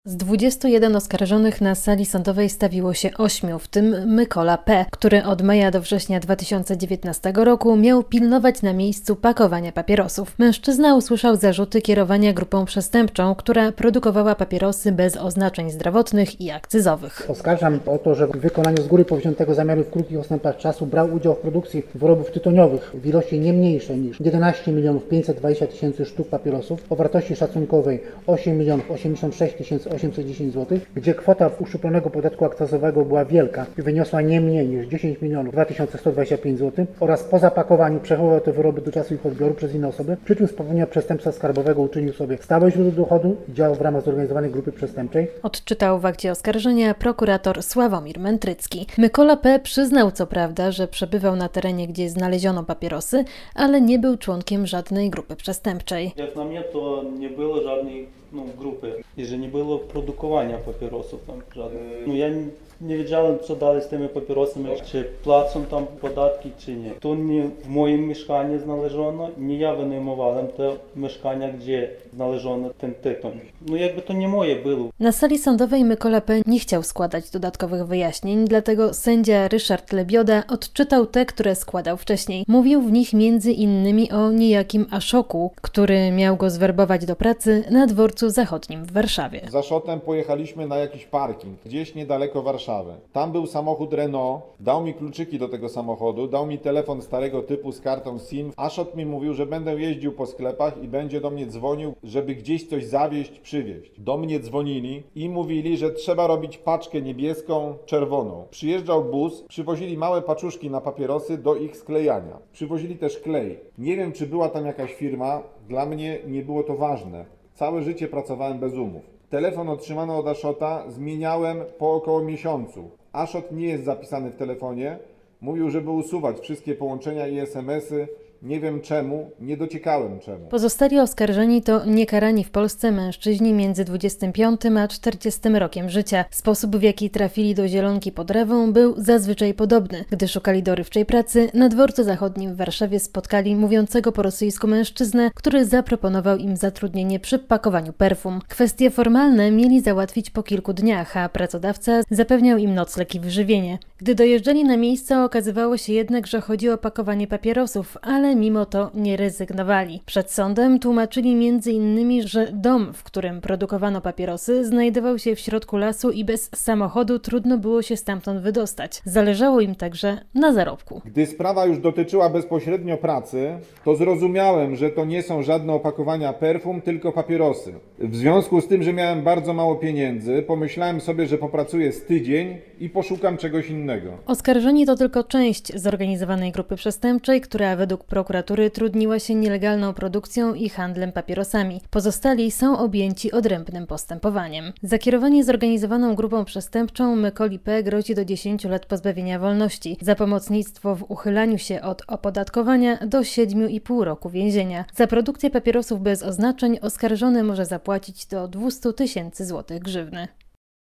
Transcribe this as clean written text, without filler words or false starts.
Z 21 oskarżonych na sali sądowej stawiło się 8, w tym Mykola P., który od maja do września 2019 roku miał pilnować na miejscu pakowania papierosów. Mężczyzna usłyszał zarzuty kierowania grupą przestępczą, która produkowała papierosy bez oznaczeń zdrowotnych i akcyzowych. Oskarżam o to, że w wykonaniu z góry powziętego zamiaru w krótkich odstępach czasu brał udział w produkcji wyrobów tytoniowych w ilości nie mniejszej niż 11 520 000 sztuk papierosów o wartości szacunkowej 8 086 810 zł, gdzie kwota uszczuplonego podatku akcyzowego była wielka i wyniosła nie mniej niż 10 2125 zł oraz po zapakowaniu przechowywał te wyroby do czasu ich odbioru przez inne osoby, przy czym z popełnienia przestępstwa skarbowego uczynił sobie stałe źródło dochodu i działał w ramach zorganizowanej grupy przestępczej. Odczytał w akcie oskarżenia prokurator Sławomir Mętrycki. Mykola P. przyznał co prawda, że przebywał na terenie, gdzie znaleziono papierosy, ale nie był członkiem żadnej grupy przestępczej. Jak na mnie, to nie było żadnej grupy i że nie było produkowania papierosów tam żadnych. Ja nie wiedziałem, co dalej z tymi papierosami, czy płacą tam podatki, czy nie. To nie w moim mieszkaniu znaleziono, nie ja wynajmowałem te mieszkania, gdzie znaleziono ten tytoń. Jakby to nie moje było. Na sali sądowej Mykola P. nie chciał składać dodatkowych wyjaśnień, dlatego sędzia Ryszard Lebioda odczytał te, które składał wcześniej. Mówił w nich między innymi o niejakim Aszoku, który miał go zwerbować do pracy na dworcu zachodnim w Warszawie. Z Aszotem pojechaliśmy na jakiś parking, gdzieś niedaleko Warszawy. Tam był samochód Renault, dał mi kluczyki do tego samochodu, dał mi telefon starego typu z kartą SIM. Aszot mi mówił, że będę jeździł po sklepach i będzie do mnie dzwonił, żeby gdzieś coś zawieźć, przywieźć. Do mnie dzwonili i mówili, że trzeba robić paczkę niebieską, czerwoną. Przyjeżdżał bus, przywozili małe paczuszki na papierosy do ich sklejania. Przywozili też klej. Nie wiem, czy była tam jakaś firma, dla mnie nie było to ważne. Całe życie pracowałem bez umów. Telefon otrzymany od Aszota zmieniałem po około miesiącu. Aszot nie jest zapisany w telefonie. Mówił, żeby usuwać wszystkie połączenia i SMS-y. Nie wiem czemu, nie dociekałem czemu. Pozostali oskarżeni to niekarani w Polsce mężczyźni między 25 a 40 rokiem życia. Sposób, w jaki trafili do Zielonki pod Rewą, był zazwyczaj podobny. Gdy szukali dorywczej pracy, na dworcu zachodnim w Warszawie spotkali mówiącego po rosyjsku mężczyznę, który zaproponował im zatrudnienie przy pakowaniu perfum. Kwestie formalne mieli załatwić po kilku dniach, a pracodawca zapewniał im nocleg i wyżywienie. Gdy dojeżdżali na miejsce, okazywało się jednak, że chodzi o pakowanie papierosów, ale mimo to nie rezygnowali. Przed sądem tłumaczyli m.in., że dom, w którym produkowano papierosy, znajdował się w środku lasu i bez samochodu trudno było się stamtąd wydostać. Zależało im także na zarobku. Gdy sprawa już dotyczyła bezpośrednio pracy, to zrozumiałem, że to nie są żadne opakowania perfum, tylko papierosy. W związku z tym, że miałem bardzo mało pieniędzy, pomyślałem sobie, że popracuję z tydzień i poszukam czegoś innego. Oskarżeni to tylko część zorganizowanej grupy przestępczej, która według prokuratury trudniła się nielegalną produkcją i handlem papierosami. Pozostali są objęci odrębnym postępowaniem. Za kierowanie zorganizowaną grupą przestępczą Mykoli P. grozi do 10 lat pozbawienia wolności. Za pomocnictwo w uchylaniu się od opodatkowania do 7,5 roku więzienia. Za produkcję papierosów bez oznaczeń oskarżony może zapłacić do 200 000 złotych grzywny.